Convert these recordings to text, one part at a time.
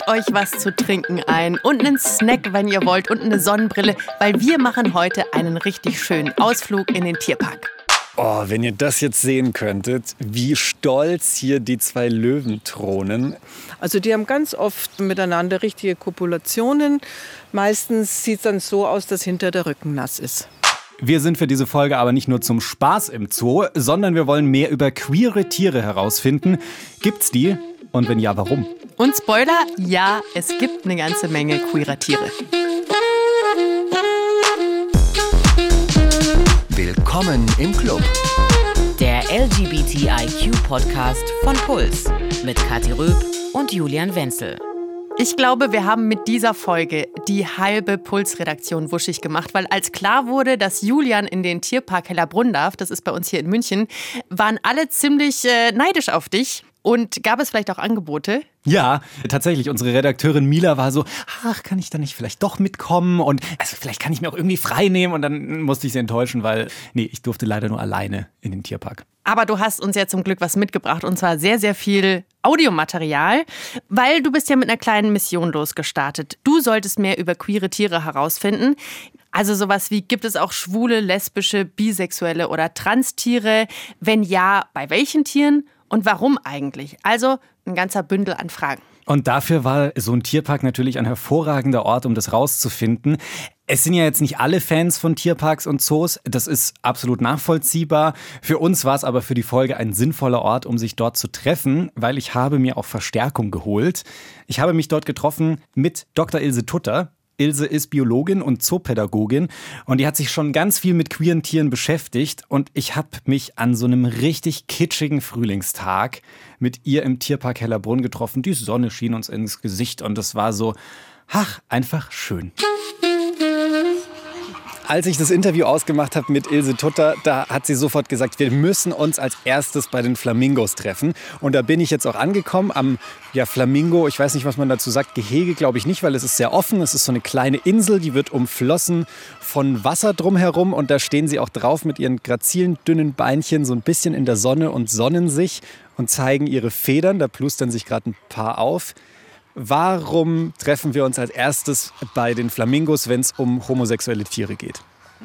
euch was zu trinken ein und einen Snack, wenn ihr wollt, und eine Sonnenbrille, weil wir machen heute einen richtig schönen Ausflug in den Tierpark. Oh, wenn ihr das jetzt sehen könntet, wie stolz hier die 2 Löwen thronen. Also die haben ganz oft miteinander richtige Kopulationen. Meistens sieht es dann so aus, dass hinter der Rücken nass ist. Wir sind für diese Folge aber nicht nur zum Spaß im Zoo, sondern wir wollen mehr über queere Tiere herausfinden. Gibt's die? Und wenn ja, warum? Und Spoiler, ja, es gibt eine ganze Menge queerer Tiere. Willkommen im Club. Der LGBTIQ-Podcast von Puls mit Kathi Röb und Julian Wenzel. Ich glaube, wir haben mit dieser Folge die halbe Puls-Redaktion wuschig gemacht, weil als klar wurde, dass Julian in den Tierpark Hellerbrunn darf, das ist bei uns hier in München, waren alle ziemlich neidisch auf dich. Und gab es vielleicht auch Angebote? Ja, tatsächlich. Unsere Redakteurin Mila war so, ach, kann ich da nicht vielleicht doch mitkommen? Und also vielleicht kann ich mir auch irgendwie frei nehmen. Und dann musste ich sie enttäuschen, weil, ich durfte leider nur alleine in den Tierpark. Aber du hast uns ja zum Glück was mitgebracht, und zwar sehr, sehr viel Audiomaterial, weil du bist ja mit einer kleinen Mission losgestartet. Du solltest mehr über queere Tiere herausfinden. Also sowas wie, gibt es auch schwule, lesbische, bisexuelle oder Trans-Tiere? Wenn ja, bei welchen Tieren? Und warum eigentlich? Also ein ganzer Bündel an Fragen. Und dafür war so ein Tierpark natürlich ein hervorragender Ort, um das rauszufinden. Es sind ja jetzt nicht alle Fans von Tierparks und Zoos. Das ist absolut nachvollziehbar. Für uns war es aber für die Folge ein sinnvoller Ort, um sich dort zu treffen, weil ich habe mir auch Verstärkung geholt. Ich habe mich dort getroffen mit Dr. Ilse Tutter. Ilse ist Biologin und Zoopädagogin und die hat sich schon ganz viel mit queeren Tieren beschäftigt. Und ich habe mich an so einem richtig kitschigen Frühlingstag mit ihr im Tierpark Hellerbrunn getroffen. Die Sonne schien uns ins Gesicht und es war so, einfach schön. Als ich das Interview ausgemacht habe mit Ilse Tutter, da hat sie sofort gesagt, wir müssen uns als erstes bei den Flamingos treffen. Und da bin ich jetzt auch angekommen am Flamingo, ich weiß nicht, was man dazu sagt, Gehege glaube ich nicht, weil es ist sehr offen. Es ist so eine kleine Insel, die wird umflossen von Wasser drumherum. Und da stehen sie auch drauf mit ihren grazilen, dünnen Beinchen so ein bisschen in der Sonne und sonnen sich und zeigen ihre Federn. Da plustern sich gerade ein paar auf. Warum treffen wir uns als erstes bei den Flamingos, wenn es um homosexuelle Tiere geht?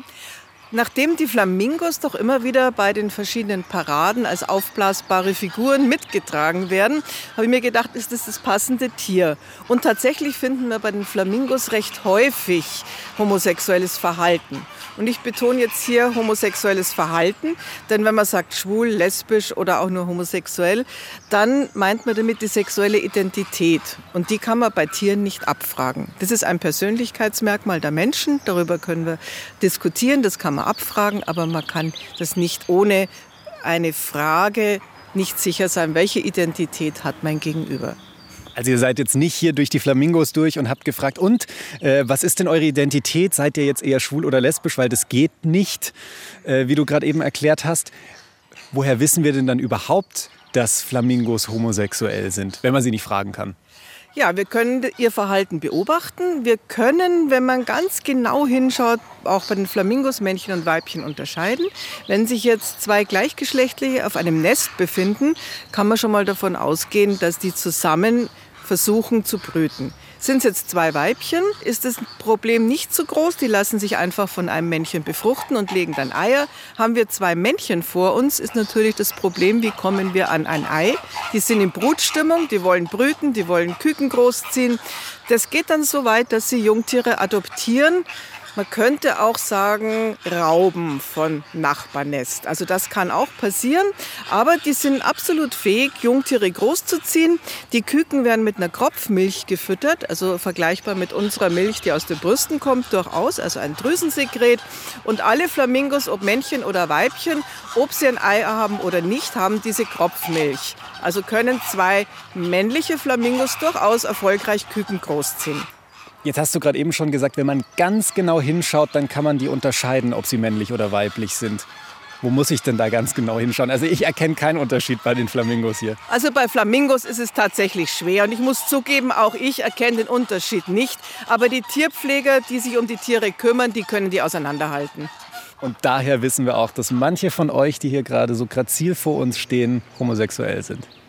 Nachdem die Flamingos doch immer wieder bei den verschiedenen Paraden als aufblasbare Figuren mitgetragen werden, habe ich mir gedacht, ist das passende Tier? Und tatsächlich finden wir bei den Flamingos recht häufig homosexuelles Verhalten. Und ich betone jetzt hier homosexuelles Verhalten, denn wenn man sagt schwul, lesbisch oder auch nur homosexuell, dann meint man damit die sexuelle Identität. Und die kann man bei Tieren nicht abfragen. Das ist ein Persönlichkeitsmerkmal der Menschen, darüber können wir diskutieren, das kann man abfragen, aber man kann das nicht ohne eine Frage nicht sicher sein, welche Identität hat mein Gegenüber. Also ihr seid jetzt nicht hier durch die Flamingos durch und habt gefragt, was ist denn eure Identität? Seid ihr jetzt eher schwul oder lesbisch? Weil das geht nicht, wie du gerade eben erklärt hast. Woher wissen wir denn dann überhaupt, dass Flamingos homosexuell sind, wenn man sie nicht fragen kann? Ja, wir können ihr Verhalten beobachten. Wir können, wenn man ganz genau hinschaut, auch bei den Flamingos Männchen und Weibchen unterscheiden. Wenn sich jetzt 2 Gleichgeschlechtliche auf einem Nest befinden, kann man schon mal davon ausgehen, dass die zusammen versuchen zu brüten. Sind es jetzt 2 Weibchen, ist das Problem nicht so groß. Die lassen sich einfach von einem Männchen befruchten und legen dann Eier. Haben wir 2 Männchen vor uns, ist natürlich das Problem, wie kommen wir an ein Ei. Die sind in Brutstimmung, die wollen brüten, die wollen Küken großziehen. Das geht dann so weit, dass sie Jungtiere adoptieren. Man könnte auch sagen, rauben von Nachbarnest. Also das kann auch passieren, aber die sind absolut fähig, Jungtiere großzuziehen. Die Küken werden mit einer Kropfmilch gefüttert, also vergleichbar mit unserer Milch, die aus den Brüsten kommt, durchaus, also ein Drüsensekret. Und alle Flamingos, ob Männchen oder Weibchen, ob sie ein Ei haben oder nicht, haben diese Kropfmilch. Also können 2 männliche Flamingos durchaus erfolgreich Küken großziehen. Jetzt hast du gerade eben schon gesagt, wenn man ganz genau hinschaut, dann kann man die unterscheiden, ob sie männlich oder weiblich sind. Wo muss ich denn da ganz genau hinschauen? Also ich erkenne keinen Unterschied bei den Flamingos hier. Also bei Flamingos ist es tatsächlich schwer. Und ich muss zugeben, auch ich erkenne den Unterschied nicht. Aber die Tierpfleger, die sich um die Tiere kümmern, die können die auseinanderhalten. Und daher wissen wir auch, dass manche von euch, die hier gerade so grazil vor uns stehen, homosexuell sind.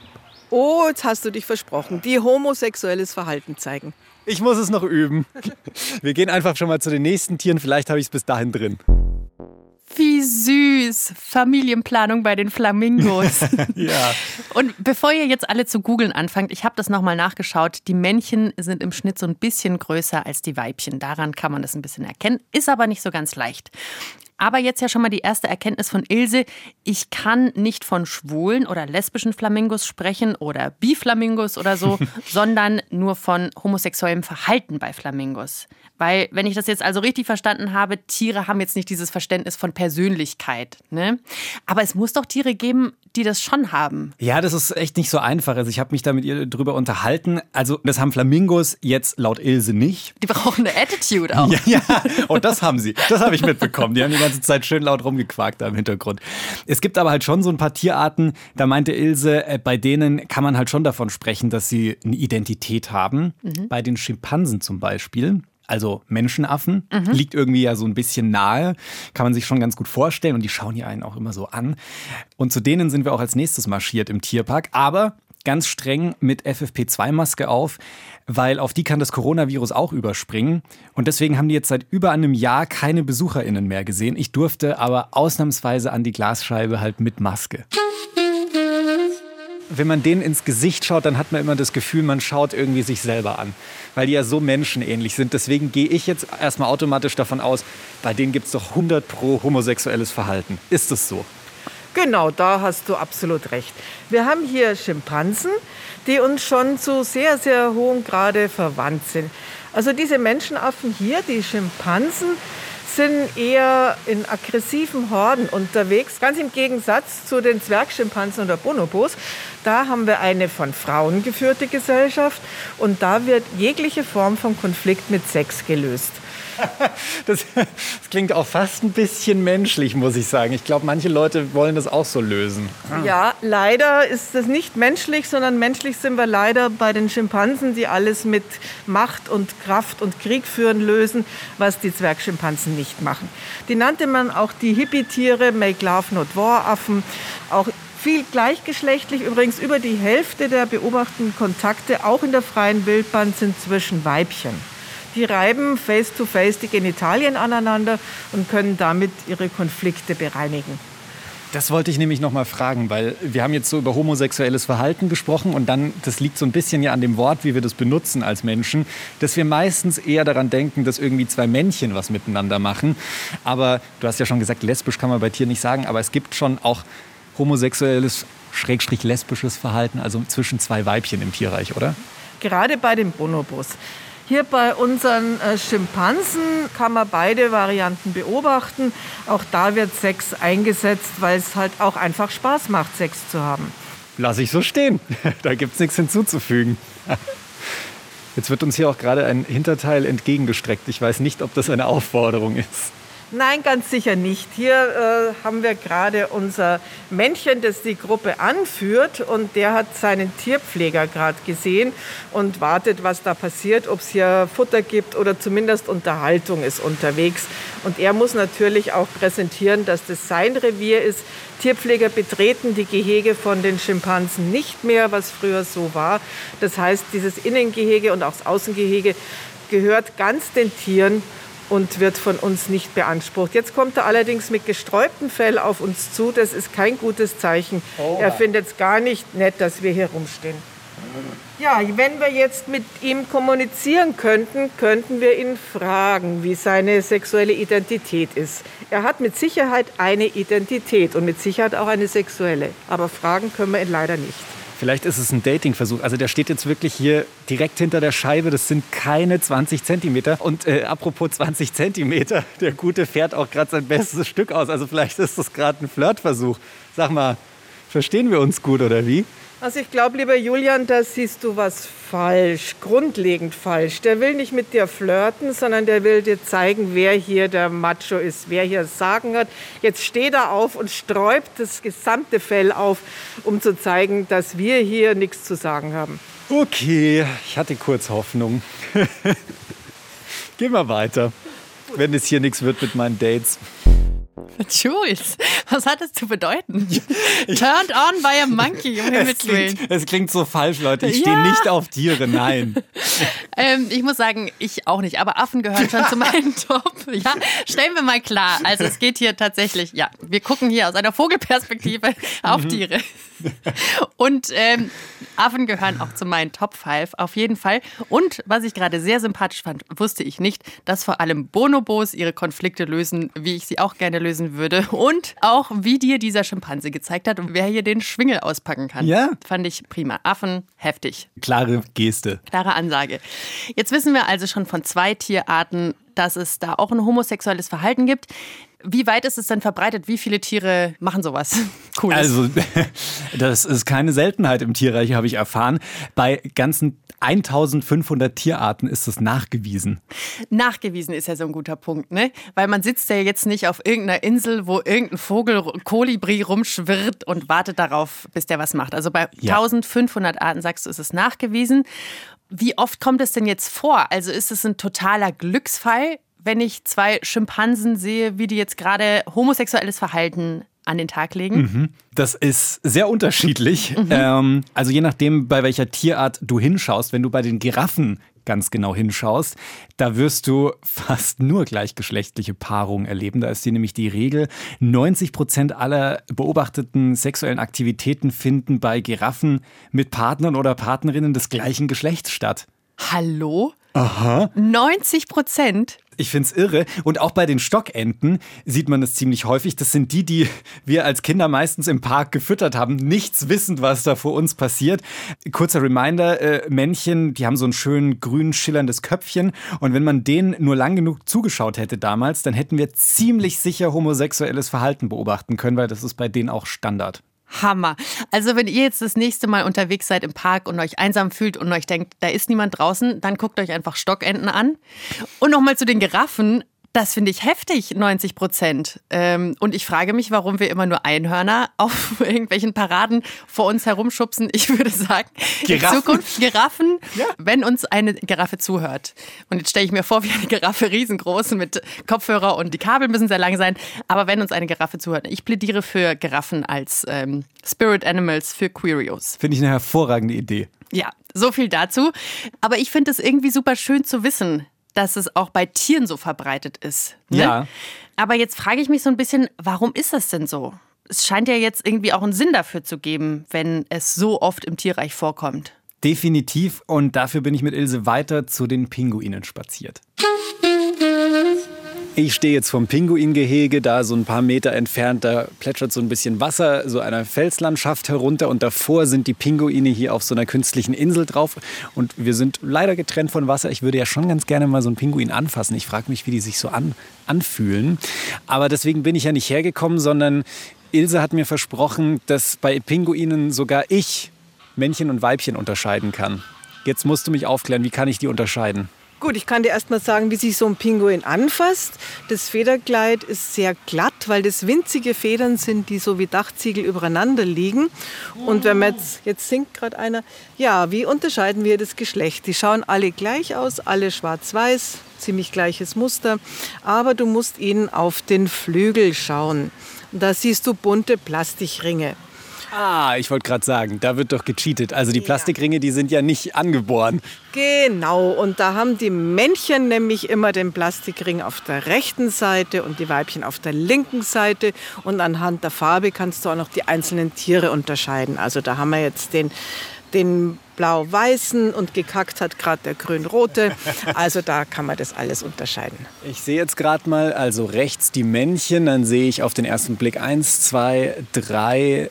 Oh, jetzt hast du dich versprochen. Die homosexuelles Verhalten zeigen. Ich muss es noch üben. Wir gehen einfach schon mal zu den nächsten Tieren. Vielleicht habe ich es bis dahin drin. Wie süß. Familienplanung bei den Flamingos. Ja. Und bevor ihr jetzt alle zu googeln anfangt, ich habe das nochmal nachgeschaut. Die Männchen sind im Schnitt so ein bisschen größer als die Weibchen. Daran kann man das ein bisschen erkennen. Ist aber nicht so ganz leicht. Aber jetzt ja schon mal die erste Erkenntnis von Ilse. Ich kann nicht von schwulen oder lesbischen Flamingos sprechen oder Biflamingos oder so, sondern nur von homosexuellem Verhalten bei Flamingos. Weil, wenn ich das jetzt also richtig verstanden habe, Tiere haben jetzt nicht dieses Verständnis von Persönlichkeit. Ne? Aber es muss doch Tiere geben, die das schon haben. Ja, das ist echt nicht so einfach. Also ich habe mich da mit ihr drüber unterhalten. Also das haben Flamingos jetzt laut Ilse nicht. Die brauchen eine Attitude auch. Ja, und das haben sie. Das habe ich mitbekommen. Die haben die ganze Zeit schön laut rumgequakt da im Hintergrund. Es gibt aber halt schon so ein paar Tierarten, da meinte Ilse, bei denen kann man halt schon davon sprechen, dass sie eine Identität haben. Bei den Schimpansen zum Beispiel. Also Menschenaffen, liegt irgendwie ja so ein bisschen nahe, kann man sich schon ganz gut vorstellen und die schauen ja einen auch immer so an. Und zu denen sind wir auch als nächstes marschiert im Tierpark, aber ganz streng mit FFP2-Maske auf, weil auf die kann das Coronavirus auch überspringen. Und deswegen haben die jetzt seit über einem Jahr keine BesucherInnen mehr gesehen. Ich durfte aber ausnahmsweise an die Glasscheibe halt mit Maske. Wenn man denen ins Gesicht schaut, dann hat man immer das Gefühl, man schaut irgendwie sich selber an. Weil die ja so menschenähnlich sind. Deswegen gehe ich jetzt erstmal automatisch davon aus, bei denen gibt es doch 100% homosexuelles Verhalten. Ist es so? Genau, da hast du absolut recht. Wir haben hier Schimpansen, die uns schon zu sehr, sehr hohem Grade verwandt sind. Also diese Menschenaffen hier, die Schimpansen, sind eher in aggressiven Horden unterwegs. Ganz im Gegensatz zu den Zwergschimpansen oder Bonobos. Da haben wir eine von Frauen geführte Gesellschaft und da wird jegliche Form von Konflikt mit Sex gelöst. Das klingt auch fast ein bisschen menschlich, muss ich sagen. Ich glaube, manche Leute wollen das auch so lösen. Ja, leider ist das nicht menschlich, sondern menschlich sind wir leider bei den Schimpansen, die alles mit Macht und Kraft und Krieg führen lösen, was die Zwergschimpansen nicht machen. Die nannte man auch die Hippie-Tiere, Make Love Not War Affen, auch viel gleichgeschlechtlich. Übrigens über die Hälfte der beobachteten Kontakte, auch in der freien Wildbahn, sind zwischen Weibchen. Die reiben face-to-face die Genitalien aneinander und können damit ihre Konflikte bereinigen. Das wollte ich nämlich noch mal fragen, weil wir haben jetzt so über homosexuelles Verhalten gesprochen und dann, das liegt so ein bisschen ja an dem Wort, wie wir das benutzen als Menschen, dass wir meistens eher daran denken, dass irgendwie zwei Männchen was miteinander machen. Aber du hast ja schon gesagt, lesbisch kann man bei Tieren nicht sagen, aber es gibt schon auch homosexuelles, lesbisches Verhalten, also zwischen zwei Weibchen im Tierreich, oder? Gerade bei den Bonobos. Hier bei unseren Schimpansen kann man beide Varianten beobachten. Auch da wird Sex eingesetzt, weil es halt auch einfach Spaß macht, Sex zu haben. Lass ich so stehen. Da gibt es nichts hinzuzufügen. Jetzt wird uns hier auch gerade ein Hinterteil entgegengestreckt. Ich weiß nicht, ob das eine Aufforderung ist. Nein, ganz sicher nicht. Hier haben wir gerade unser Männchen, das die Gruppe anführt. Und der hat seinen Tierpfleger gerade gesehen und wartet, was da passiert, ob es hier Futter gibt oder zumindest Unterhaltung ist unterwegs. Und er muss natürlich auch präsentieren, dass das sein Revier ist. Tierpfleger betreten die Gehege von den Schimpansen nicht mehr, was früher so war. Das heißt, dieses Innengehege und auch das Außengehege gehört ganz den Tieren und wird von uns nicht beansprucht. Jetzt kommt er allerdings mit gesträubtem Fell auf uns zu. Das ist kein gutes Zeichen. Er findet es gar nicht nett, dass wir hier rumstehen. Ja, wenn wir jetzt mit ihm kommunizieren könnten, könnten wir ihn fragen, wie seine sexuelle Identität ist. Er hat mit Sicherheit eine Identität und mit Sicherheit auch eine sexuelle. Aber fragen können wir ihn leider nicht. Vielleicht ist es ein Datingversuch. Also der steht jetzt wirklich hier direkt hinter der Scheibe. Das sind keine 20 Zentimeter. Und apropos 20 Zentimeter, der Gute fährt auch gerade sein bestes Stück aus. Also vielleicht ist das gerade ein Flirtversuch. Sag mal, verstehen wir uns gut oder wie? Also ich glaube, lieber Julian, da siehst du was falsch, grundlegend falsch. Der will nicht mit dir flirten, sondern der will dir zeigen, wer hier der Macho ist, wer hier das Sagen hat. Jetzt steht er auf und sträubt das gesamte Fell auf, um zu zeigen, dass wir hier nichts zu sagen haben. Okay, ich hatte kurz Hoffnung. Gehen wir weiter, wenn es hier nichts wird mit meinen Dates. Jules, was hat das zu bedeuten? Turned on by a monkey, um Himmels Willen. Es klingt so falsch, Leute. Ich stehe nicht auf Tiere, nein. Ich muss sagen, ich auch nicht. Aber Affen gehören schon zu meinen Top. Ja, stellen wir mal klar. Also es geht hier tatsächlich, ja, wir gucken hier aus einer Vogelperspektive auf Tiere. Und Affen gehören auch zu meinen Top 5, auf jeden Fall. Und was ich gerade sehr sympathisch fand, wusste ich nicht, dass vor allem Bonobos ihre Konflikte lösen, wie ich sie auch gerne lösen würde. Und auch, wie dir dieser Schimpanse gezeigt hat, wer hier den Schwingel auspacken kann. Ja. Fand ich prima. Affen, heftig. Klare Geste. Klare Ansage. Jetzt wissen wir also schon von 2 Tierarten, dass es da auch ein homosexuelles Verhalten gibt. Wie weit ist es denn verbreitet? Wie viele Tiere machen sowas? Cooles. Also, das ist keine Seltenheit im Tierreich, habe ich erfahren. Bei ganzen 1500 Tierarten ist es nachgewiesen. Nachgewiesen ist ja so ein guter Punkt, ne? Weil man sitzt ja jetzt nicht auf irgendeiner Insel, wo irgendein Vogel, Kolibri rumschwirrt und wartet darauf, bis der was macht. Also bei 1500 Arten, sagst du, ist es nachgewiesen. Wie oft kommt es denn jetzt vor? Also ist es ein totaler Glücksfall, wenn ich 2 Schimpansen sehe, wie die jetzt gerade homosexuelles Verhalten an den Tag legen? Das ist sehr unterschiedlich. Also je nachdem, bei welcher Tierart du hinschaust, wenn du bei den Giraffen ganz genau hinschaust, da wirst du fast nur gleichgeschlechtliche Paarungen erleben. Da ist hier nämlich die Regel, 90% aller beobachteten sexuellen Aktivitäten finden bei Giraffen mit Partnern oder Partnerinnen des gleichen Geschlechts statt. Hallo? Aha. 90%? Ich find's irre. Und auch bei den Stockenten sieht man es ziemlich häufig. Das sind die wir als Kinder meistens im Park gefüttert haben, nichts wissend, was da vor uns passiert. Kurzer Reminder, Männchen, die haben so ein schön grün schillerndes Köpfchen. Und wenn man denen nur lang genug zugeschaut hätte damals, dann hätten wir ziemlich sicher homosexuelles Verhalten beobachten können, weil das ist bei denen auch Standard. Hammer. Also wenn ihr jetzt das nächste Mal unterwegs seid im Park und euch einsam fühlt und euch denkt, da ist niemand draußen, dann guckt euch einfach Stockenten an. Und nochmal zu den Giraffen. Das finde ich heftig, 90%. Und ich frage mich, warum wir immer nur Einhörner auf irgendwelchen Paraden vor uns herumschubsen. Ich würde sagen, in Zukunft Giraffen, wenn uns eine Giraffe zuhört. Und jetzt stelle ich mir vor, wie eine Giraffe riesengroß mit Kopfhörer und die Kabel müssen sehr lang sein. Aber wenn uns eine Giraffe zuhört, ich plädiere für Giraffen als Spirit Animals für Queerios. Finde ich eine hervorragende Idee. Ja, so viel dazu. Aber ich finde es irgendwie super schön zu wissen, dass es auch bei Tieren so verbreitet ist. Ne? Ja. Aber jetzt frage ich mich so ein bisschen, warum ist das denn so? Es scheint ja jetzt irgendwie auch einen Sinn dafür zu geben, wenn es so oft im Tierreich vorkommt. Definitiv. Und dafür bin ich mit Ilse weiter zu den Pinguinen spaziert. Ich stehe jetzt vom Pinguingehege, da so ein paar Meter entfernt, da plätschert so ein bisschen Wasser, so einer Felslandschaft herunter und davor sind die Pinguine hier auf so einer künstlichen Insel drauf und wir sind leider getrennt von Wasser. Ich würde ja schon ganz gerne mal so einen Pinguin anfassen. Ich frage mich, wie die sich so anfühlen. Aber deswegen bin ich ja nicht hergekommen, sondern Ilse hat mir versprochen, dass bei Pinguinen sogar ich Männchen und Weibchen unterscheiden kann. Jetzt musst du mich aufklären, wie kann ich die unterscheiden? Gut, ich kann dir erst mal sagen, wie sich so ein Pinguin anfasst. Das Federkleid ist sehr glatt, weil das winzige Federn sind, die so wie Dachziegel übereinander liegen. Und wenn man jetzt singt gerade einer, ja, wie unterscheiden wir das Geschlecht? Die schauen alle gleich aus, alle schwarz-weiß, ziemlich gleiches Muster. Aber du musst ihnen auf den Flügel schauen. Und da siehst du bunte Plastikringe. Ah, ich wollte gerade sagen, da wird doch gecheatet. Also die Plastikringe, die sind ja nicht angeboren. Genau, und da haben die Männchen nämlich immer den Plastikring auf der rechten Seite und die Weibchen auf der linken Seite. Und anhand der Farbe kannst du auch noch die einzelnen Tiere unterscheiden. Also da haben wir jetzt den blau-weißen und gekackt hat gerade der grün-rote. Also da kann man das alles unterscheiden. Ich sehe jetzt gerade mal, also rechts die Männchen, dann sehe ich auf den ersten Blick 1, 2, 3,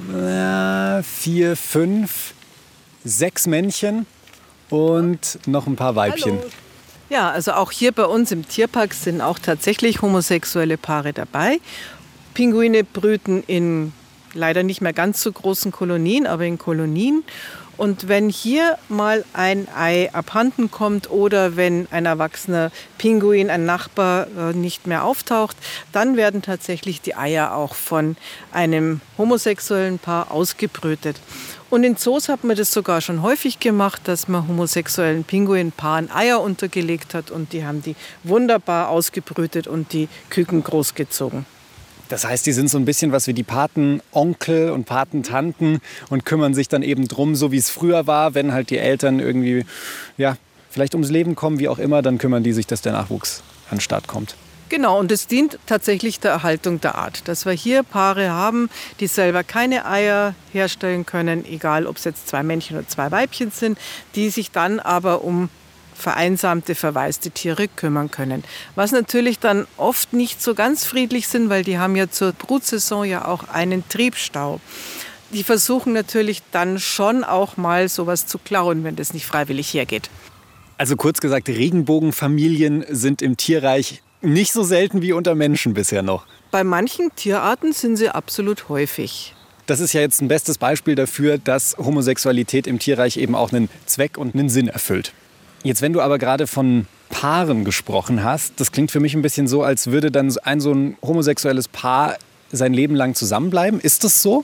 4, 5, 6 Männchen und noch ein paar Weibchen. Hallo. Ja, also auch hier bei uns im Tierpark sind auch tatsächlich homosexuelle Paare dabei. Pinguine brüten in leider nicht mehr ganz so großen Kolonien, aber in Kolonien. Und wenn hier mal ein Ei abhanden kommt oder wenn ein erwachsener Pinguin, ein Nachbar nicht mehr auftaucht, dann werden tatsächlich die Eier auch von einem homosexuellen Paar ausgebrütet. Und in Zoos hat man das sogar schon häufig gemacht, dass man homosexuellen Pinguinpaaren Eier untergelegt hat und die haben die wunderbar ausgebrütet und die Küken großgezogen. Das heißt, die sind so ein bisschen was wie die Patenonkel und Patentanten und kümmern sich dann eben drum, so wie es früher war, wenn halt die Eltern irgendwie, ja, vielleicht ums Leben kommen, wie auch immer, dann kümmern die sich, dass der Nachwuchs an den Start kommt. Genau, und es dient tatsächlich der Erhaltung der Art. Dass wir hier Paare haben, die selber keine Eier herstellen können, egal ob es jetzt 2 Männchen oder 2 Weibchen sind, die sich dann aber um vereinsamte, verwaiste Tiere kümmern können. Was natürlich dann oft nicht so ganz friedlich sind, weil die haben ja zur Brutsaison ja auch einen Triebstau. Die versuchen natürlich dann schon auch mal sowas zu klauen, wenn das nicht freiwillig hergeht. Also kurz gesagt, Regenbogenfamilien sind im Tierreich nicht so selten wie unter Menschen bisher noch. Bei manchen Tierarten sind sie absolut häufig. Das ist ja jetzt ein bestes Beispiel dafür, dass Homosexualität im Tierreich eben auch einen Zweck und einen Sinn erfüllt. Jetzt, wenn du aber gerade von Paaren gesprochen hast, das klingt für mich ein bisschen so, als würde dann so ein homosexuelles Paar sein Leben lang zusammenbleiben. Ist das so?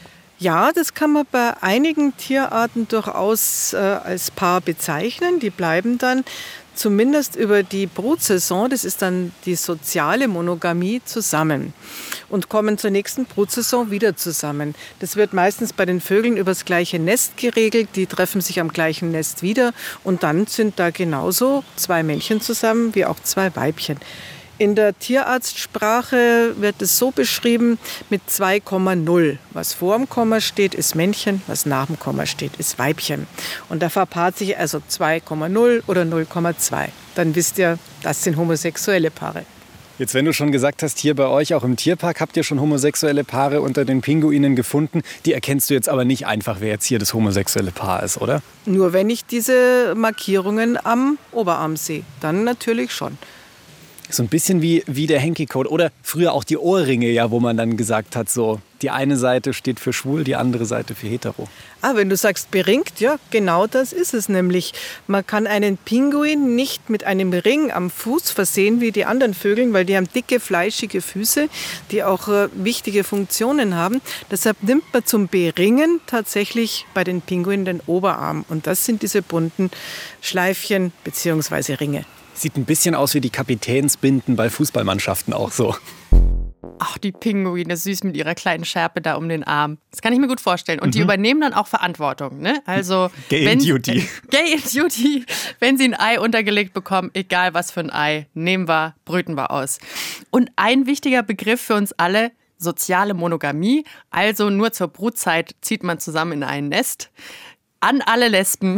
Ja, das kann man bei einigen Tierarten durchaus als Paar bezeichnen. Die bleiben dann zumindest über die Brutsaison, das ist dann die soziale Monogamie, zusammen und kommen zur nächsten Brutsaison wieder zusammen. Das wird meistens bei den Vögeln übers gleiche Nest geregelt. Die treffen sich am gleichen Nest wieder und dann sind da genauso 2 Männchen zusammen wie auch 2 Weibchen. In der Tierarztsprache wird es so beschrieben mit 2,0. Was vor dem Komma steht, ist Männchen, was nach dem Komma steht, ist Weibchen. Und da verpaart sich also 2,0 oder 0,2. Dann wisst ihr, das sind homosexuelle Paare. Jetzt, wenn du schon gesagt hast, hier bei euch auch im Tierpark habt ihr schon homosexuelle Paare unter den Pinguinen gefunden. Die erkennst du jetzt aber nicht einfach, wer jetzt hier das homosexuelle Paar ist, oder? Nur wenn ich diese Markierungen am Oberarm sehe, dann natürlich schon. So ein bisschen wie der Henki-Code oder früher auch die Ohrringe, ja, wo man dann gesagt hat, so die eine Seite steht für schwul, die andere Seite für hetero. Ah, wenn du sagst beringt, ja, genau das ist es nämlich. Man kann einen Pinguin nicht mit einem Ring am Fuß versehen wie die anderen Vögel, weil die haben dicke, fleischige Füße, die auch wichtige Funktionen haben. Deshalb nimmt man zum Beringen tatsächlich bei den Pinguinen den Oberarm. Und das sind diese bunten Schleifchen bzw. Ringe. Sieht ein bisschen aus wie die Kapitänsbinden bei Fußballmannschaften auch so. Ach, die Pinguine, süß mit ihrer kleinen Schärpe da um den Arm. Das kann ich mir gut vorstellen. Und die übernehmen dann auch Verantwortung. Ne? Also Gay in Duty. Gay in Duty. Wenn sie ein Ei untergelegt bekommen, egal was für ein Ei, nehmen wir, brüten wir aus. Und ein wichtiger Begriff für uns alle, soziale Monogamie. Also nur zur Brutzeit zieht man zusammen in ein Nest. An alle Lesben,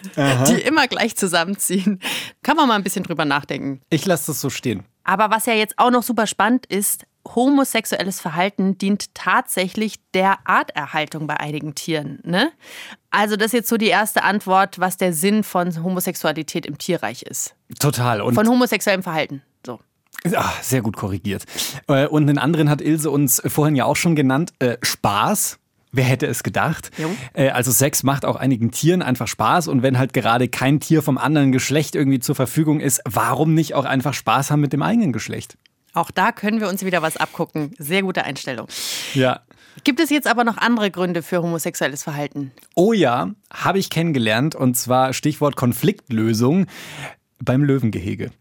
die immer gleich zusammenziehen, kann man mal ein bisschen drüber nachdenken. Ich lasse das so stehen. Aber was ja jetzt auch noch super spannend ist, homosexuelles Verhalten dient tatsächlich der Arterhaltung bei einigen Tieren. Ne? Also das ist jetzt so die erste Antwort, was der Sinn von Homosexualität im Tierreich ist. Total. Und von homosexuellem Verhalten. So. Ach, sehr gut korrigiert. Und den anderen hat Ilse uns vorhin ja auch schon genannt, Spaß. Wer hätte es gedacht? Also Sex macht auch einigen Tieren einfach Spaß und wenn halt gerade kein Tier vom anderen Geschlecht irgendwie zur Verfügung ist, warum nicht auch einfach Spaß haben mit dem eigenen Geschlecht? Auch da können wir uns wieder was abgucken. Sehr gute Einstellung. Ja. Gibt es jetzt aber noch andere Gründe für homosexuelles Verhalten? Oh ja, habe ich kennengelernt und zwar Stichwort Konfliktlösung beim Löwengehege.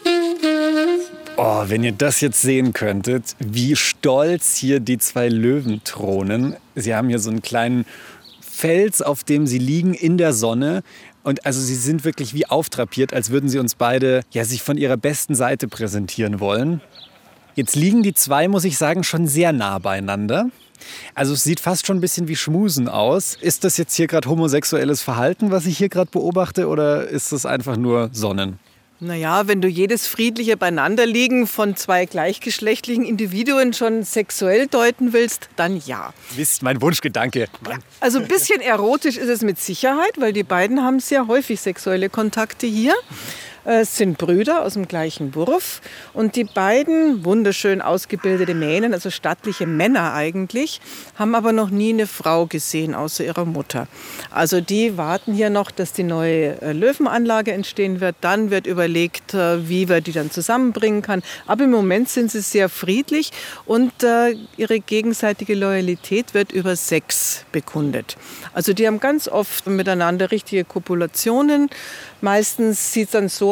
Oh, wenn ihr das jetzt sehen könntet, wie stolz hier die 2 Löwen thronen. Sie haben hier so einen kleinen Fels, auf dem sie liegen in der Sonne. Und also sie sind wirklich wie auftrapiert, als würden sie uns beide ja, sich von ihrer besten Seite präsentieren wollen. Jetzt liegen die 2, muss ich sagen, schon sehr nah beieinander. Also es sieht fast schon ein bisschen wie Schmusen aus. Ist das jetzt hier gerade homosexuelles Verhalten, was ich hier gerade beobachte, oder ist das einfach nur Sonnen? Naja, wenn du jedes friedliche Beieinanderliegen von 2 gleichgeschlechtlichen Individuen schon sexuell deuten willst, dann ja. Mist, mein Wunschgedanke. Mann. Also ein bisschen erotisch ist es mit Sicherheit, weil die beiden haben sehr häufig sexuelle Kontakte hier. Es sind Brüder aus dem gleichen Wurf und die beiden wunderschön ausgebildete Mähnen, also stattliche Männer eigentlich, haben aber noch nie eine Frau gesehen, außer ihrer Mutter. Also die warten hier noch, dass die neue Löwenanlage entstehen wird. Dann wird überlegt, wie man die dann zusammenbringen kann. Aber im Moment sind sie sehr friedlich und ihre gegenseitige Loyalität wird über Sex bekundet. Also die haben ganz oft miteinander richtige Kopulationen. Meistens sieht es dann so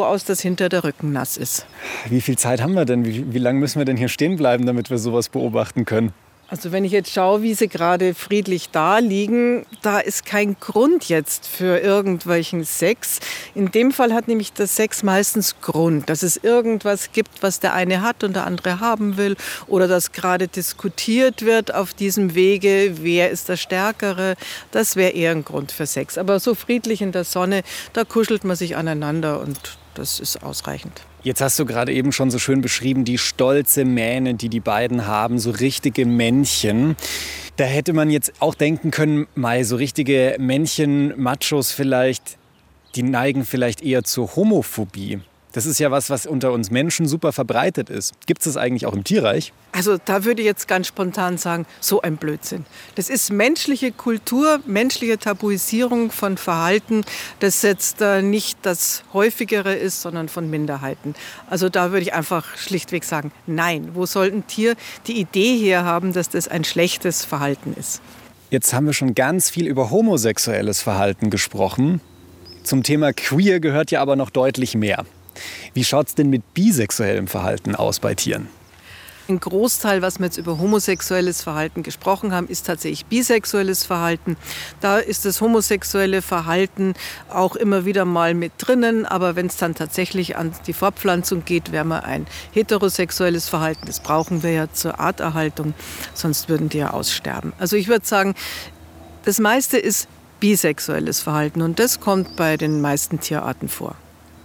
aus, dass hinter der Rücken nass ist. Wie viel Zeit haben wir denn? Wie lange müssen wir denn hier stehen bleiben, damit wir sowas beobachten können? Also wenn ich jetzt schaue, wie sie gerade friedlich da liegen, da ist kein Grund jetzt für irgendwelchen Sex. In dem Fall hat nämlich das Sex meistens Grund, dass es irgendwas gibt, was der eine hat und der andere haben will, oder dass gerade diskutiert wird auf diesem Wege, wer ist der Stärkere. Das wäre eher ein Grund für Sex. Aber so friedlich in der Sonne, da kuschelt man sich aneinander und das ist ausreichend. Jetzt hast du gerade eben schon so schön beschrieben, die stolze Mähne, die beiden haben, so richtige Männchen. Da hätte man jetzt auch denken können, so richtige Männchen, Machos vielleicht, die neigen vielleicht eher zur Homophobie. Das ist ja was unter uns Menschen super verbreitet ist. Gibt es das eigentlich auch im Tierreich? Also da würde ich jetzt ganz spontan sagen, so ein Blödsinn. Das ist menschliche Kultur, menschliche Tabuisierung von Verhalten, das jetzt nicht das Häufigere ist, sondern von Minderheiten. Also da würde ich einfach schlichtweg sagen, nein. Wo soll ein Tier die Idee herhaben, dass das ein schlechtes Verhalten ist? Jetzt haben wir schon ganz viel über homosexuelles Verhalten gesprochen. Zum Thema Queer gehört ja aber noch deutlich mehr. Wie schaut es denn mit bisexuellem Verhalten aus bei Tieren? Ein Großteil, was wir jetzt über homosexuelles Verhalten gesprochen haben, ist tatsächlich bisexuelles Verhalten. Da ist das homosexuelle Verhalten auch immer wieder mal mit drinnen. Aber wenn es dann tatsächlich an die Fortpflanzung geht, wäre man ein heterosexuelles Verhalten. Das brauchen wir ja zur Arterhaltung, sonst würden die ja aussterben. Also ich würde sagen, das meiste ist bisexuelles Verhalten und das kommt bei den meisten Tierarten vor.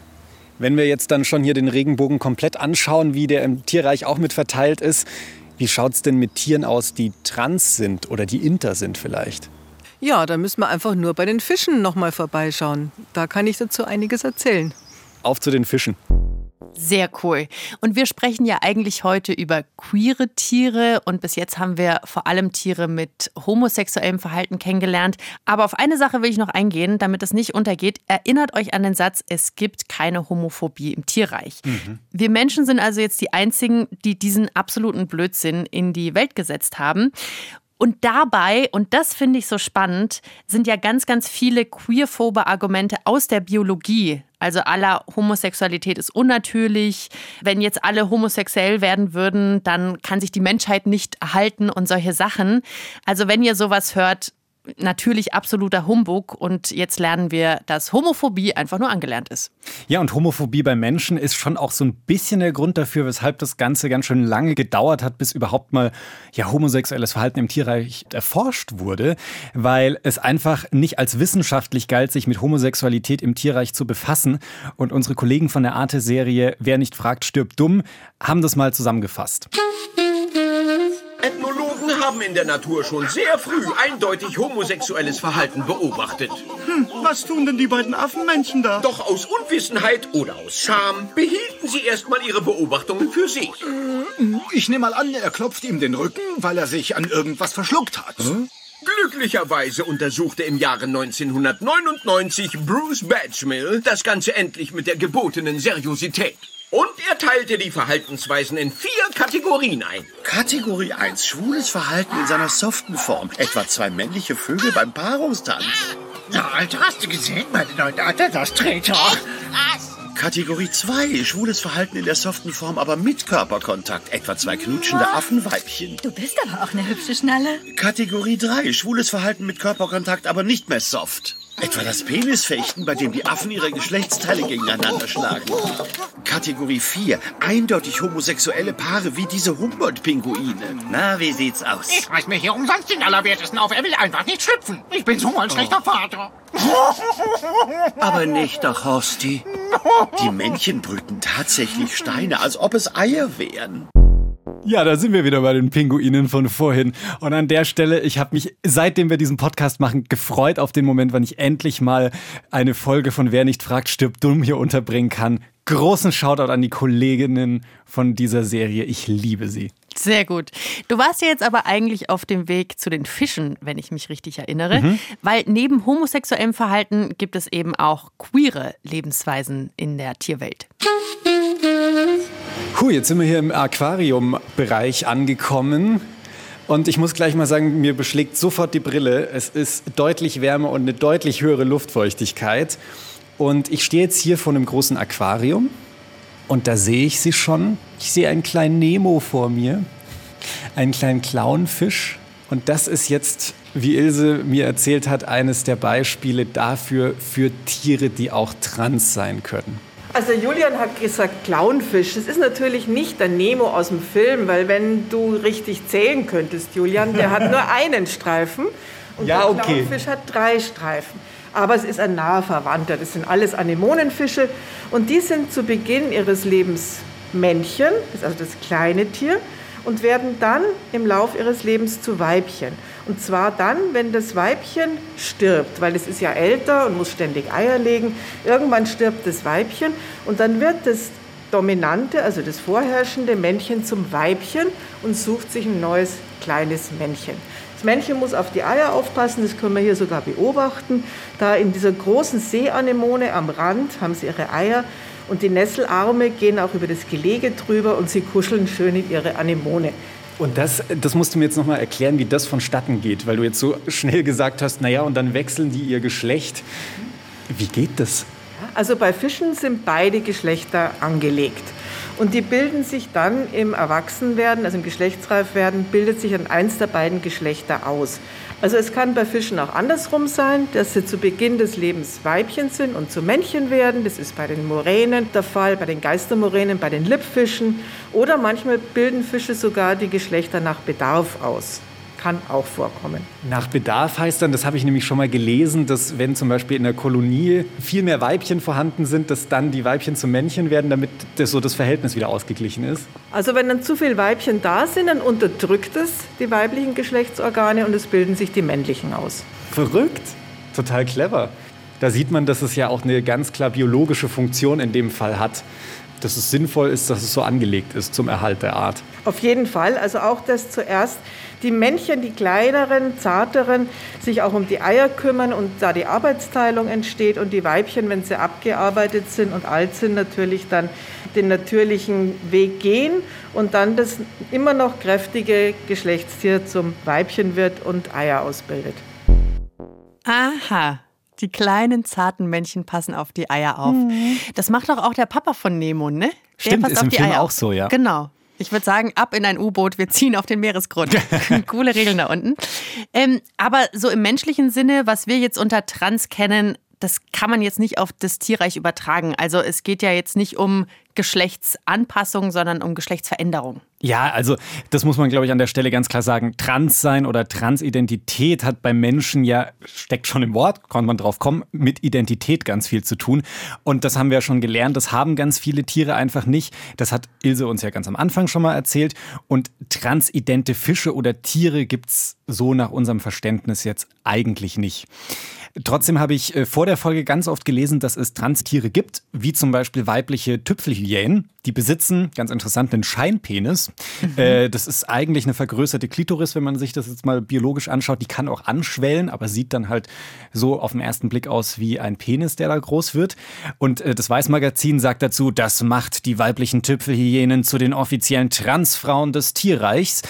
Wenn wir jetzt dann schon hier den Regenbogen komplett anschauen, wie der im Tierreich auch mit verteilt ist, wie schaut es denn mit Tieren aus, die trans sind oder die inter sind vielleicht? Ja, da müssen wir einfach nur bei den Fischen noch mal vorbeischauen. Da kann ich dazu einiges erzählen. Auf zu den Fischen. Sehr cool. Und wir sprechen ja eigentlich heute über queere Tiere und bis jetzt haben wir vor allem Tiere mit homosexuellem Verhalten kennengelernt. Aber auf eine Sache will ich noch eingehen, damit es nicht untergeht. Erinnert euch an den Satz, es gibt keine Homophobie im Tierreich. Wir Menschen sind also jetzt die Einzigen, die diesen absoluten Blödsinn in die Welt gesetzt haben. Und dabei, und das finde ich so spannend, sind ja ganz, ganz viele queerphobe Argumente aus der Biologie. Also aller Homosexualität ist unnatürlich. Wenn jetzt alle homosexuell werden würden, dann kann sich die Menschheit nicht erhalten und solche Sachen. Also wenn ihr sowas hört, natürlich absoluter Humbug. Und jetzt lernen wir, dass Homophobie einfach nur angelernt ist. Ja, und Homophobie bei Menschen ist schon auch so ein bisschen der Grund dafür, weshalb das Ganze ganz schön lange gedauert hat, bis überhaupt mal homosexuelles Verhalten im Tierreich erforscht wurde, weil es einfach nicht als wissenschaftlich galt, sich mit Homosexualität im Tierreich zu befassen. Und unsere Kollegen von der Arte-Serie Wer nicht fragt, stirbt dumm, haben das mal zusammengefasst. Ethnologen haben in der Natur schon sehr früh eindeutig homosexuelles Verhalten beobachtet. Was tun denn die beiden Affenmännchen da? Doch aus Unwissenheit oder aus Scham behielten sie erstmal ihre Beobachtungen für sich. Ich nehme mal an, er klopft ihm den Rücken, weil er sich an irgendwas verschluckt hat. Glücklicherweise untersuchte im Jahre 1999 Bruce Batchmill das Ganze endlich mit der gebotenen Seriosität. Und er teilte die Verhaltensweisen in 4 Kategorien ein. Kategorie 1, schwules Verhalten in seiner soften Form. Etwa 2 männliche Vögel beim Paarungstanz. Na, Alter, hast du gesehen, meine neue Alter, das Treter? Kategorie 2, schwules Verhalten in der soften Form, aber mit Körperkontakt. Etwa 2 knutschende Affenweibchen. Du bist aber auch eine hübsche Schnalle. Kategorie 3, schwules Verhalten mit Körperkontakt, aber nicht mehr soft. Etwa das Penisfechten, bei dem die Affen ihre Geschlechtsteile gegeneinander schlagen. Kategorie 4, eindeutig homosexuelle Paare wie diese Humboldt-Pinguine. Na, wie sieht's aus? Ich reiß mir hier umsonst den Allerwertesten auf. Er will einfach nicht schlüpfen. Ich bin so ein schlechter Vater. Aber nicht doch, Horsti. Die Männchen brüten tatsächlich Steine, als ob es Eier wären. Ja, da sind wir wieder bei den Pinguinen von vorhin. Und an der Stelle, ich habe mich, seitdem wir diesen Podcast machen, gefreut auf den Moment, wann ich endlich mal eine Folge von Wer nicht fragt, stirbt dumm hier unterbringen kann. Großen Shoutout an die Kolleginnen von dieser Serie. Ich liebe sie. Sehr gut. Du warst ja jetzt aber eigentlich auf dem Weg zu den Fischen, wenn ich mich richtig erinnere. Weil neben homosexuellem Verhalten gibt es eben auch queere Lebensweisen in der Tierwelt. Jetzt sind wir hier im Aquariumbereich angekommen. Und ich muss gleich mal sagen, mir beschlägt sofort die Brille. Es ist deutlich wärmer und eine deutlich höhere Luftfeuchtigkeit. Und ich stehe jetzt hier vor einem großen Aquarium und da sehe ich sie schon. Ich sehe einen kleinen Nemo vor mir, einen kleinen Clownfisch. Und das ist jetzt, wie Ilse mir erzählt hat, eines der Beispiele dafür für Tiere, die auch trans sein können. Also Julian hat gesagt Clownfisch. Das ist natürlich nicht der Nemo aus dem Film, weil wenn du richtig zählen könntest, Julian, der hat nur einen Streifen und der Clownfisch hat 3 Streifen. Aber es ist ein naher Verwandter. Das sind alles Anemonenfische und die sind zu Beginn ihres Lebens Männchen, das ist also das kleine Tier, und werden dann im Lauf ihres Lebens zu Weibchen. Und zwar dann, wenn das Weibchen stirbt, weil es ist ja älter und muss ständig Eier legen. Irgendwann stirbt das Weibchen und dann wird das dominante, also das vorherrschende Männchen zum Weibchen und sucht sich ein neues kleines Männchen. Das Männchen muss auf die Eier aufpassen, das können wir hier sogar beobachten. Da in dieser großen Seeanemone am Rand haben sie ihre Eier. Und die Nesselarme gehen auch über das Gelege drüber und sie kuscheln schön in ihre Anemone. Und das musst du mir jetzt noch mal erklären, wie das vonstatten geht, weil du jetzt so schnell gesagt hast, naja, und dann wechseln die ihr Geschlecht. Wie geht das? Also bei Fischen sind beide Geschlechter angelegt. Und die bilden sich dann im Erwachsenwerden, also im Geschlechtsreifwerden, bildet sich dann eins der beiden Geschlechter aus. Also es kann bei Fischen auch andersrum sein, dass sie zu Beginn des Lebens Weibchen sind und zu Männchen werden. Das ist bei den Moränen der Fall, bei den Geistermoränen, bei den Lippfischen. Oder manchmal bilden Fische sogar die Geschlechter nach Bedarf aus. Kann auch vorkommen. Nach Bedarf heißt dann, das habe ich nämlich schon mal gelesen, dass wenn zum Beispiel in der Kolonie viel mehr Weibchen vorhanden sind, dass dann die Weibchen zu Männchen werden, damit das Verhältnis wieder ausgeglichen ist. Also wenn dann zu viele Weibchen da sind, dann unterdrückt es die weiblichen Geschlechtsorgane und es bilden sich die männlichen aus. Verrückt, total clever. Da sieht man, dass es ja auch eine ganz klar biologische Funktion in dem Fall hat. Dass es sinnvoll ist, dass es so angelegt ist zum Erhalt der Art. Auf jeden Fall. Also auch, dass zuerst die Männchen, die kleineren, zarteren, sich auch um die Eier kümmern und da die Arbeitsteilung entsteht und die Weibchen, wenn sie abgearbeitet sind und alt sind, natürlich dann den natürlichen Weg gehen und dann das immer noch kräftige Geschlechtstier zum Weibchen wird und Eier ausbildet. Aha. Die kleinen, zarten Männchen passen auf die Eier auf. Das macht doch auch der Papa von Nemo, ne? Stimmt, ist im Film auch so, ja. Genau. Ich würde sagen, ab in ein U-Boot, wir ziehen auf den Meeresgrund. Coole Regeln da unten. Aber so im menschlichen Sinne, was wir jetzt unter Trans kennen, das kann man jetzt nicht auf das Tierreich übertragen. Also es geht ja jetzt nicht um Geschlechtsanpassung, sondern um Geschlechtsveränderung. Ja, also das muss man, glaube ich, an der Stelle ganz klar sagen. Transsein oder Transidentität hat beim Menschen ja, steckt schon im Wort, konnte man drauf kommen, mit Identität ganz viel zu tun. Und das haben wir ja schon gelernt, das haben ganz viele Tiere einfach nicht. Das hat Ilse uns ja ganz am Anfang schon mal erzählt. Und transidente Fische oder Tiere gibt's so nach unserem Verständnis jetzt eigentlich nicht. Trotzdem habe ich vor der Folge ganz oft gelesen, dass es Transtiere gibt, wie zum Beispiel weibliche Tüpfelhyänen. Die besitzen, ganz interessant, einen Scheinpenis. Das ist eigentlich eine vergrößerte Klitoris, wenn man sich das jetzt mal biologisch anschaut. Die kann auch anschwellen, aber sieht dann halt so auf den ersten Blick aus wie ein Penis, der da groß wird. Und das Weiß-Magazin sagt dazu, das macht die weiblichen Tüpfelhyänen zu den offiziellen Transfrauen des Tierreichs.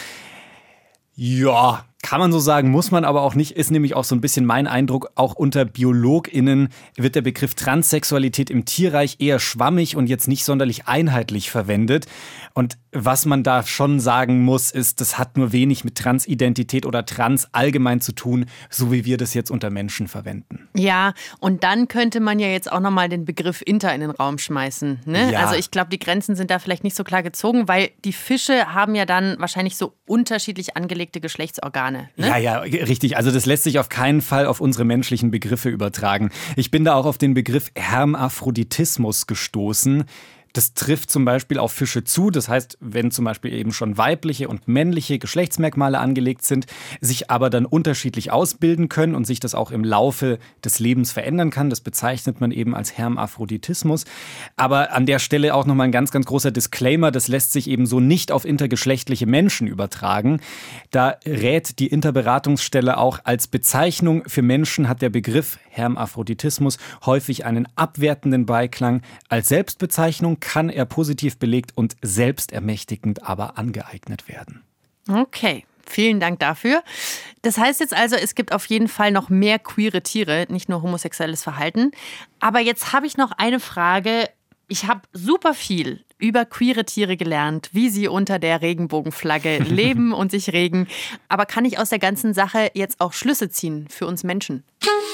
Ja, kann man so sagen, muss man aber auch nicht, ist nämlich auch so ein bisschen mein Eindruck, auch unter BiologInnen wird der Begriff Transsexualität im Tierreich eher schwammig und jetzt nicht sonderlich einheitlich verwendet. Und was man da schon sagen muss, ist, das hat nur wenig mit Transidentität oder Trans allgemein zu tun, so wie wir das jetzt unter Menschen verwenden. Ja, und dann könnte man ja jetzt auch nochmal den Begriff Inter in den Raum schmeißen. Ne? Ja. Also ich glaube, die Grenzen sind da vielleicht nicht so klar gezogen, weil die Fische haben ja dann wahrscheinlich so unterschiedlich angelegte Geschlechtsorgane. Ne? Ja, richtig. Also das lässt sich auf keinen Fall auf unsere menschlichen Begriffe übertragen. Ich bin da auch auf den Begriff Hermaphroditismus gestoßen. Das trifft zum Beispiel auf Fische zu. Das heißt, wenn zum Beispiel eben schon weibliche und männliche Geschlechtsmerkmale angelegt sind, sich aber dann unterschiedlich ausbilden können und sich das auch im Laufe des Lebens verändern kann. Das bezeichnet man eben als Hermaphroditismus. Aber an der Stelle auch nochmal ein ganz, ganz großer Disclaimer. Das lässt sich eben so nicht auf intergeschlechtliche Menschen übertragen. Da rät die Interberatungsstelle auch, als Bezeichnung für Menschen hat der Begriff Hermaphroditismus häufig einen abwertenden Beiklang. Als Selbstbezeichnung kann er positiv belegt und selbstermächtigend aber angeeignet werden. Okay, Vielen Dank dafür. Das heißt jetzt also, es gibt auf jeden Fall noch mehr queere Tiere, nicht nur homosexuelles Verhalten. Aber jetzt habe ich noch eine Frage. Ich habe super viel über queere Tiere gelernt, wie sie unter der Regenbogenflagge leben und sich regen. Aber kann ich aus der ganzen Sache jetzt auch Schlüsse ziehen für uns Menschen?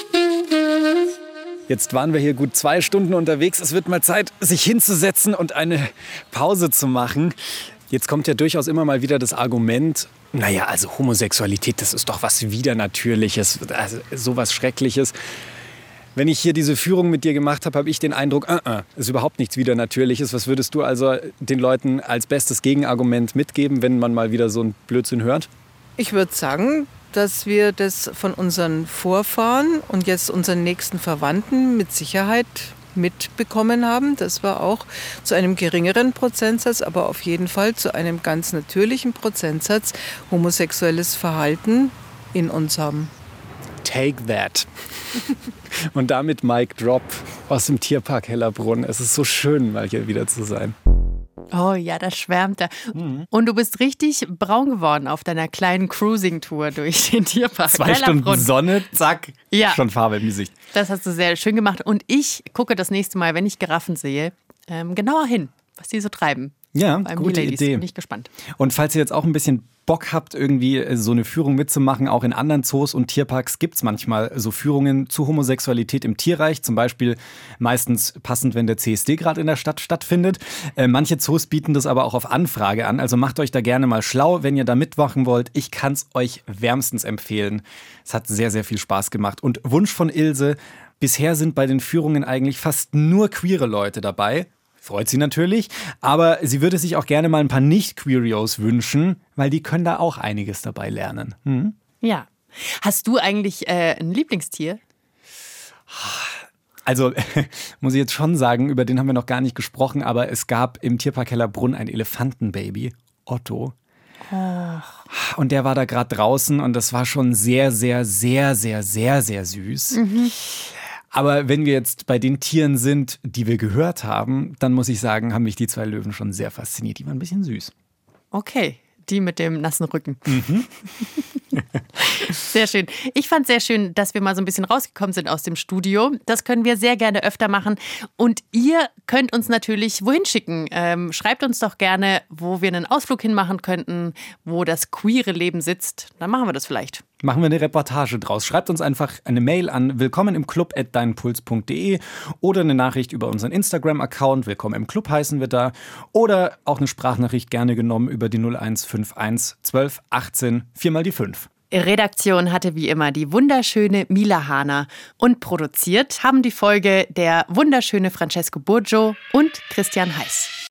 Jetzt waren wir hier gut 2 Stunden unterwegs. Es wird mal Zeit, sich hinzusetzen und eine Pause zu machen. Jetzt kommt ja durchaus immer mal wieder das Argument, naja, also Homosexualität, das ist doch was Widernatürliches, also sowas Schreckliches. Wenn ich hier diese Führung mit dir gemacht habe, habe ich den Eindruck, ist überhaupt nichts Widernatürliches. Was würdest du also den Leuten als bestes Gegenargument mitgeben, wenn man mal wieder so einen Blödsinn hört? Ich würde sagen, dass wir das von unseren Vorfahren und jetzt unseren nächsten Verwandten mit Sicherheit mitbekommen haben, dass wir auch zu einem geringeren Prozentsatz, aber auf jeden Fall zu einem ganz natürlichen Prozentsatz homosexuelles Verhalten in uns haben. Take that. Und damit Mic Drop aus dem Tierpark Hellerbrunn. Es ist so schön, mal hier wieder zu sein. Oh ja, da schwärmt er. Und du bist richtig braun geworden auf deiner kleinen Cruising-Tour durch den Tierpark. 2 Stunden Sonne, zack, ja. Schon Farbe im Gesicht. Das hast du sehr schön gemacht. Und ich gucke das nächste Mal, wenn ich Giraffen sehe, genauer hin, was die so treiben. Ja, Beim gute Ladies. Idee. Bin ich gespannt. Und falls ihr jetzt auch ein bisschen Bock habt, irgendwie so eine Führung mitzumachen, auch in anderen Zoos und Tierparks gibt es manchmal so Führungen zu Homosexualität im Tierreich. Zum Beispiel meistens passend, wenn der CSD gerade in der Stadt stattfindet. Manche Zoos bieten das aber auch auf Anfrage an. Also macht euch da gerne mal schlau, wenn ihr da mitmachen wollt. Ich kann es euch wärmstens empfehlen. Es hat sehr, sehr viel Spaß gemacht. Und Wunsch von Ilse, bisher sind bei den Führungen eigentlich fast nur queere Leute dabei. Freut sie natürlich, aber sie würde sich auch gerne mal ein paar Nicht-Queerios wünschen, weil die können da auch einiges dabei lernen. Ja. Hast du eigentlich ein Lieblingstier? Also, muss ich jetzt schon sagen, über den haben wir noch gar nicht gesprochen, aber es gab im Tierpark Hellerbrunn ein Elefantenbaby, Otto. Und der war da gerade draußen und das war schon sehr, sehr, sehr, sehr, sehr, sehr süß. Aber wenn wir jetzt bei den Tieren sind, die wir gehört haben, dann muss ich sagen, haben mich die 2 Löwen schon sehr fasziniert. Die waren ein bisschen süß. Okay, die mit dem nassen Rücken. Sehr schön. Ich fand sehr schön, dass wir mal so ein bisschen rausgekommen sind aus dem Studio. Das können wir sehr gerne öfter machen. Und ihr könnt uns natürlich wohin schicken. Schreibt uns doch gerne, wo wir einen Ausflug hinmachen könnten, wo das queere Leben sitzt. Dann machen wir das vielleicht. Machen wir eine Reportage draus. Schreibt uns einfach eine Mail an willkommenimclub@deinpuls.de oder eine Nachricht über unseren Instagram-Account. Willkommen im Club heißen wir da. Oder auch eine Sprachnachricht gerne genommen über die 0151 12 18 4 mal die 5. Redaktion hatte wie immer die wunderschöne Mila Hahner und produziert haben die Folge der wunderschöne Francesco Burgio und Christian Heiß.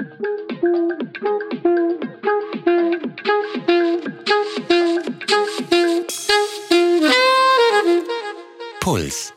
Puls.